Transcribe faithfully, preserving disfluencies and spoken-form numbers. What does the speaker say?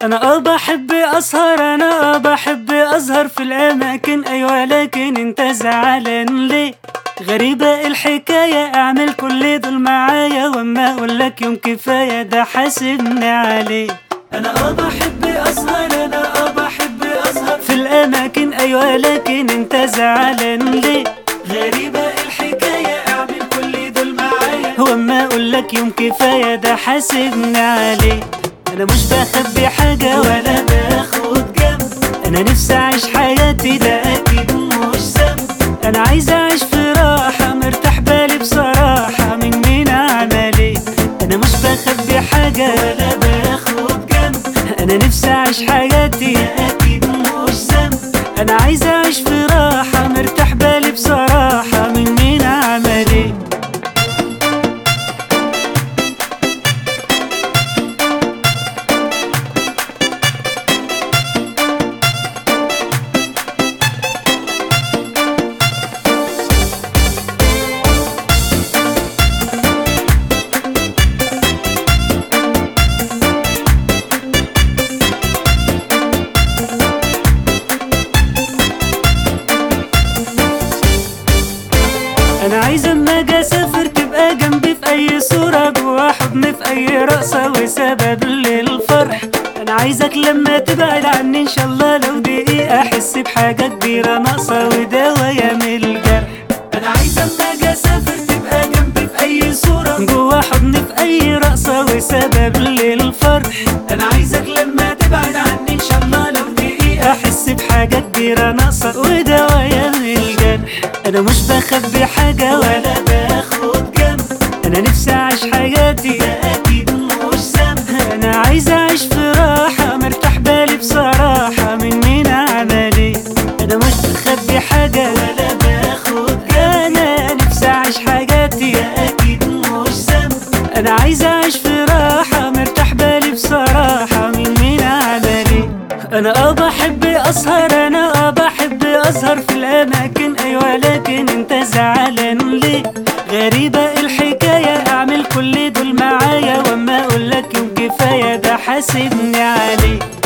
انا اه بحب اسهر، انا اه بحب اسهر في الاماكن، ايوه لكن انت زعلان ليه؟ غريبة الحكاية، اعمل كل دول معايا واما اقولك يوم كفاية ده حاسبني عليه. انا اه بحب اسهر، انا اه بحب اسهر في الاماكن، ايوه لكن انت زعلان ليه؟ غريبة الحكاية، اعمل كل دول معايا واما اقولك يوم كفاية ده حاسبني عليه. انا مش بخبي حاجة ولا باخد جنب، انا نفسي اعيش حياتي ده اكيد مش ذنب. انا عايز اعيش في راحة مرتاح بالي بصراحة، من مين اعمل ايه؟ انا مش بخبي حاجة ولا باخد جنب، انا نفسي اعيش حياتي اكيد مش ذنب. انا عايز اعيش في راحة مرتاح بالي بصراحة، من مين اعمل ايه؟ انا عايز اما اجي اسافر تبقى جنبي في اي صورة، جوا حضني في اي رقصة وسبب للفرح. انا عايزك لما تبعد عني ان شاء الله لو دقيقة احس بحاجة كبيرة ناقصة ودوايا من الجرح. انا عايز اما اجي اسافر تبقى جنبي في اي صورة، جوا حضني في اي رقصة وسبب للفرح. انا عايزك لما تبعد عني ان شاء الله لو دقيقة احس بحاجة كبيرة ناقصة ودوايا من الجرح. انا مش بخبي حاجة ولا باخد جنب، انا نفسي اعيش حياتي ده اكيد مش ذنب. انا عايز اعيش في راحة مرتاح بالي بصراحة، من مين اعمل ايه؟ انا مش بخبي حاجة ولا باخد جنب، انا نفسي اعيش حياتي ده اكيد مش ذنب. انا عايز اعيش في راحة مرتاح بالي بصراحة، من مين اعمل ايه؟ انا اه بحب اسهر، انا اه بحب اسهر في الاماكن، ايوه لكن انت زعلان ليه؟ غريبة الحكاية، اعمل كل دول معايا واما اقولك يوم كفاية ده حاسبني عليه.